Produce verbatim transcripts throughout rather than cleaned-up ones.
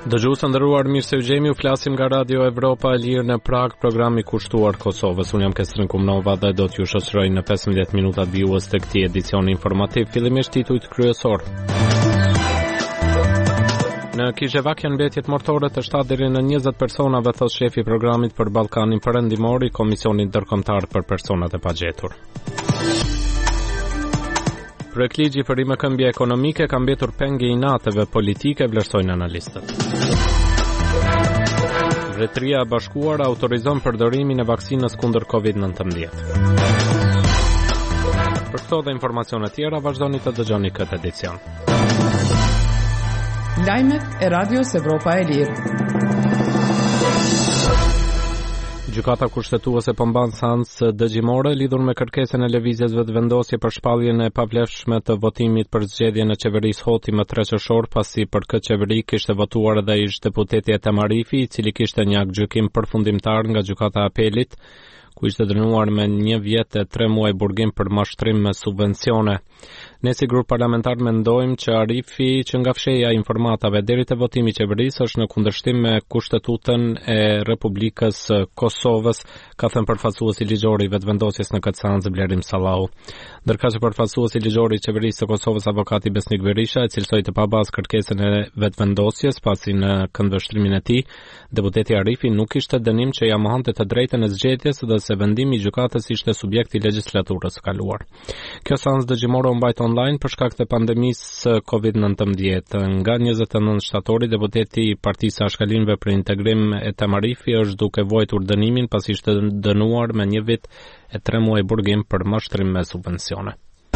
Dëgjues të nderuar, mirë se u gjemi, u flasim nga Radio Evropa e Lirë në Prag, programi kushtuar Kosovës. Unë jam Kestrin Kumnova dhe do t'ju shoqëroj në pesëmbëdhjetë minutat vijues të këtij edicioni informativ. Fillimisht titujt kryesor. Në Kishevak janë mbetjet mortore të shtatë deri në njëzet personave, thot shefi i programit për Ballkanin Perëndimor i Komisionit Ndërkombëtar për Personat e Pagjetur. Projektligji për rimëkëmbje ekonomike ka mbetur penge i natëve politike, vlerësojnë analistët. Mbretëria e Bashkuar autorizon përdorimin e vaksinës kundër kovid nëntëmbëdhjetë. Për këto dhe informacione tjera, vazhdoni të dëgjoni këtë edicion. Lajmet e Radios Evropa e Lirë. Gjykata kushtetuese po mban seancë dëgjimore lidhur me kërkesën e lëvizjesve të vendosje për shpalljen e pavlefshme të votimit për zgjedhjen e qeverisë Hoti më tre qershor, pasi për këtë qeveri kishte votuar edhe ish deputeti Etem Arifi, i cili kishte një gjykim përfundimtar nga gjykata e apelit, ku ishte dënuar me një vjet e tre muaj burgim për mashtrim me subvencione. Ne si grup parlamentar mendojmë që Arifi, që nga fshehja e informatave deri te votimi i qeverisë, është në kundërshtim me Kushtetutën e Republikës së Kosovës, ka thënë përfaqësuesi ligjor i vetëvendosjes në këtë seancë Blerim Sallau. Ndërka që përfaqësuesi ligjor i qeverisë së Kosovës, avokati Besnik Berisha, e cilësoi të pabazë kërkesën e vetëvendosjes, pasi në këndvështrimin e tij, deputeti Arifi nuk kishte dënim që ja mohonte të drejtën e zgjedhjes dhe se vendimi i gjykatës ishte subjekt i legjislaturës së kaluar. Kjo seancë dëgjimore u mbajt online për shkak të pandemisë kovid nëntëmbëdhjetë. Nga njëzet e nëntë shtatori, deputeti i Partisë së Ashkalinëve për Integrim Etem Arifi është duke vojtur dënimin pasi ishte dënuar me një vit e tre muaj burgim për mashtrim me subvencione.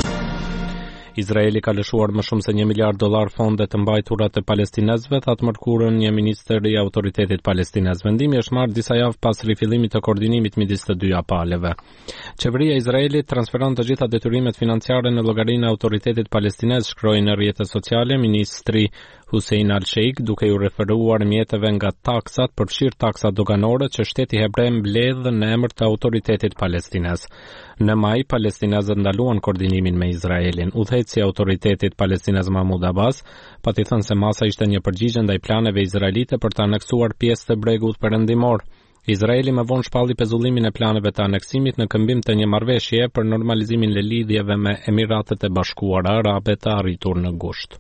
Izraeli ka lëshuar më shumë se një miliard dollar fonde të mbajtura të palestinezëve, thatë mërkurën një ministër i autoritetit palestinez. Vendimi është marrë disa javë pas rifillimit të koordinimit midis të dyja palëve. Qeveria e Izraelit transferon të gjitha detyrimet financiare në llogarinë e autoritetit palestinez, shkroi në rrjetet sociale ministri Hussein Al-Sheikh, duke ju referuar mjeteve nga taksat, përfshirë taksat doganore që shteti hebre mbledh në emër të autoritetit palestinez. Në maj, palestinezët ndaluan koordinimin me Izraelin. Udhëheqësi i autoritetit palestinez Mahmud Abbas pati thënë se masa ishte një përgjigje ndaj planeve izraelite për të aneksuar pjesë të bregut perëndimor. Izraeli më vonë shpalli pezullimin e planeve të aneksimit në këmbim të një marrëveshje për normalizimin e lidhjeve me Emiratet e Bashkuara Arabe të arritur në gusht.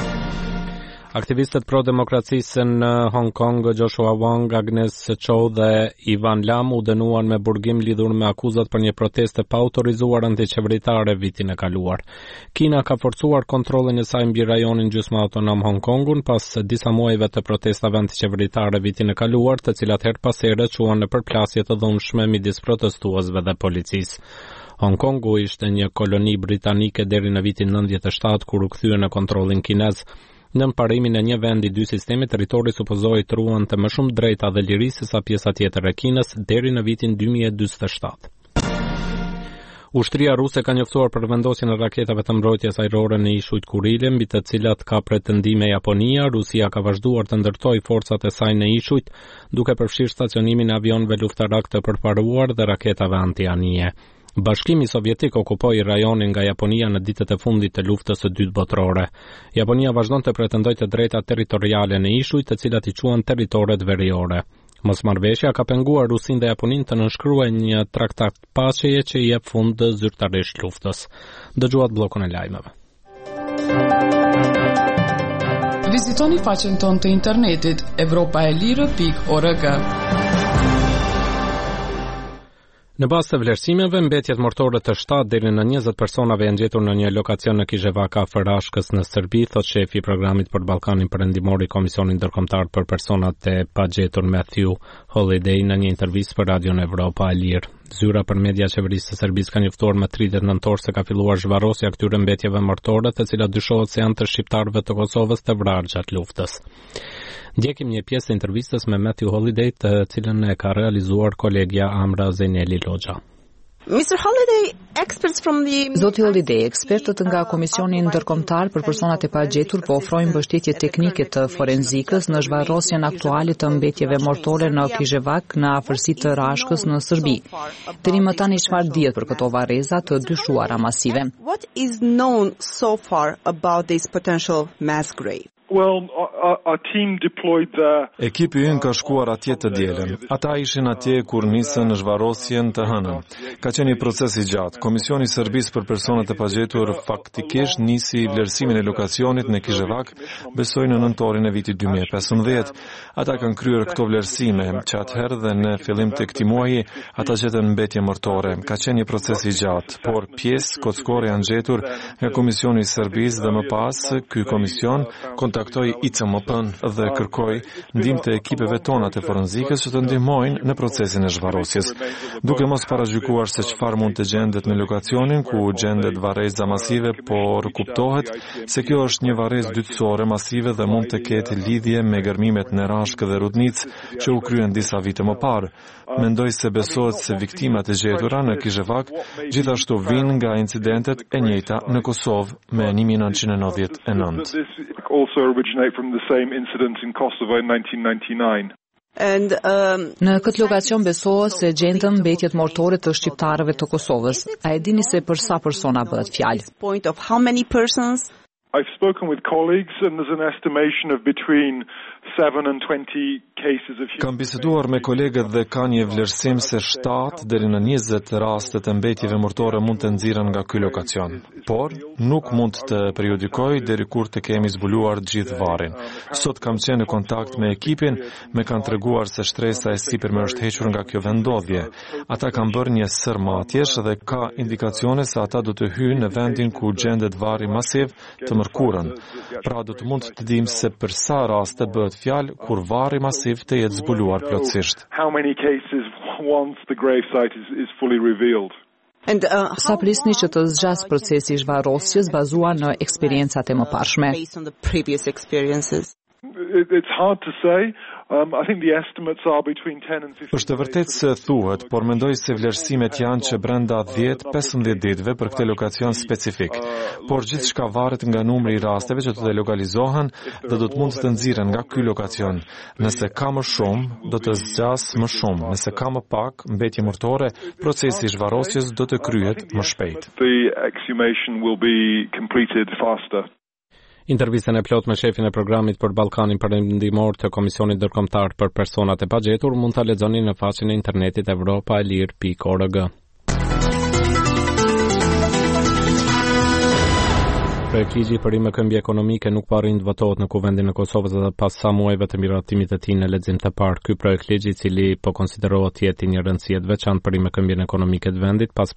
Aktivistët pro-demokracisë në Hong Kong, Joshua Wong, Agnes Chow dhe Ivan Lam u dënuan me burgim lidhur me akuzat për një protestë pa autorizuar antiqeveritare vitin e kaluar. Kina ka forcuar kontrollin e saj mbi rajonin gjysmë autonom Hong Kongun pas disa muajve të protestave antiqeveritare vitin e kaluar, të cilat her pas here quan në përplasje të dhunshme midis protestuesve dhe policisë. Hong Kongu ishte një koloni britanike deri në vitin nëntëdhjetë e shtatë, kur u kthye në kontrollin kinez. Në parimin e një vendi dy sisteme, territori supozohej të ruante më shumë drejta dhe liri se sa pjesa tjetër e Kinës deri në vitin dy mijë e njëzet e shtatë. Ushtria ruse ka njoftuar për vendosjen e raketave të mbrojtjes ajrore në ishujt Kurile, mbi të cilat ka pretendime Japonia. Rusia ka vazhduar të ndërtojë forcat e saj në ishujt, duke përfshirë stacionimin e avionëve luftarak të përparuar dhe raketave antianije. Bashkimi Sovjetik okupoi rajonin nga Japonia në ditët e fundit të luftës së dytë botërore. Japonia vazhdon të pretendojë të drejta territoriale në ishujt, të cilat i quhen territoret veriore. Mosmarrveshja ka penguar Rusinë dhe Japoninë të nënshkruajnë një traktat paqeje që i jep fund zyrtarisht luftës. Dëgjuat bllokun e lajmeve. Vizitoni faqen tonë të internetit evropaelire pikë org. Në bazë të vlerësimeve, mbetjet mortore të shtatë deri në njëzet personave janë gjetur në një lokacion në Kishevak afër Rashkës në Serbi, thot shefi i programit për Ballkanin Perëndimor i Komisionit Ndërkombëtar për Personat e Pagjetur Matthew Holiday në një intervistë për Radion Evropa e Lirë. Zyra për media e qeverisë së Serbisë ka njoftuar më tridhjetë nëntor se ka filluar zhvarrosja e këtyre mbetjeve mortore, të cilat dyshohet se janë të shqiptarëve të Kosovës të vrarë gjatë luftës. Ndjekim një pjesë të intervistës me Matthew Holiday, të cilën e ka realizuar kolegja Amra Zeneli Loxha. mister Holiday, experts from the Zoti Holiday, ekspertët nga Komisioni Ndërkombëtar për Personat e Pagjetur po ofrojnë mbështetje teknike të forenzikës në zhvarrosjen aktuale të mbetjeve mortore në Kishevak në afërsi të Rashkës në Serbi. Deri më tani çfarë dihet për këto varreza të dyshuara masive? What is known so far about this potential mass grave? Well, our, our team deployed there. Ekipi ynë ka shkuar atje të dielën. Ata ishin atje kur nisën në zhvarrosjen të hënën. Ka qenë një proces i gjatë. Komisioni i Serbisë për personat e pagjetur faktikisht nisi vlerësimin e lokacionit në Kizhevak, besoj në nëntorin e vitit dy mijë e pesëmbëdhjetë. Ata kanë kryer këto vlerësime, që atëherë dhe në fillim të këtij muaji ata gjetën mbetje mortore. Ka qenë një proces i gjatë, por pjesë kockore janë gjetur nga Komisioni i Serbisë dhe më pas ky komision kontaktoi I C M P-n dhe kërkoi ndihmë të ekipeve tona të forenzikës që të ndihmojnë në procesin e zhvarrosjes. Duke mos paragjykuar se çfarë mund të gjendet në lokacionin ku gjendet varreza masive, por kuptohet se kjo është një varrezë dytësore masive dhe mund të ketë lidhje me gërmimet në Rashkë dhe Rudnicë që u kryen disa vite më parë. Mendoj se besohet se viktimat e gjetura në Kizhevak gjithashtu vijnë nga incidentet e njëjta në Kosovë me një mijë e nëntëqind e nëntëdhjetë e nëntë. Also originate from the same incident in Kosovo in nineteen ninety-nine. And, um, Në këtë lokacion besohet se gjendën mbetjet mortore të shqiptarëve të Kosovës. A e dini se për sa persona bëhet fjalë? Point of how many persons? I've spoken with colleagues and there's an estimation of between seven and twenty cases of Kam biseduar me kolegët dhe ka një vlerësim se shtatë deri në njëzet raste të mbetjeve mortore mund të nxirren nga ky lokacion. Por nuk mund të periodikoj deri kur të kemi zbuluar gjithë varrin. Sot kam qenë në kontakt me ekipin, më kanë treguar se shtresa e sipërme është hequr nga kjo vendodhje. Ata kanë bërë një sërmatjesh dhe ka indikacione se ata do të hyjnë në vendin ku gjendet varri masiv të mërkurën. Pra do të mund të dimë se për sa raste bëhet fjalë kur varri masiv të jetë zbuluar plotësisht. How many cases once the grave site is, is fully revealed? And, uh, Sa prisni që të zgjas procesi I zhvarrosjes bazuar në eksperiencat e mëparshme? based on the previous experiences. It, it's hard to say. Um, I think the estimates are between ten and fifteen. Është e vërtetë se thuhet, por mendoj se vlerësimet janë që brenda dhjetë deri pesëmbëdhjetë ditëve për këtë lokacion specifik. Por gjithçka varet nga numri I rasteve që të delokalizohen dhe do të mund të nxirren nga ky lokacion. Nëse ka më shumë, do të zgjas më shumë. Nëse ka më pak, mbetje mortore, procesi I zhvarrosjes do të kryhet më shpejt. The exhumation will be completed faster. Intervistën e plot me shefin e programit për Ballkanin Perëndimor të Komisionit Ndërkombëtar për Personat e Pagjetur mund ta lexoni në faqen e internetit europa e lir pikë org. Projekt ligji për rimëkëmbje ekonomike nuk po arrin të votohet në Kuvendin e Kosovës edhe pas sa muajve të miratimit të tij në lexim të parë. Ky projekt ligji I cili po konsiderohet të jetë një rëndësi e veçantë për rimëkëmbjen ekonomike të vendit pas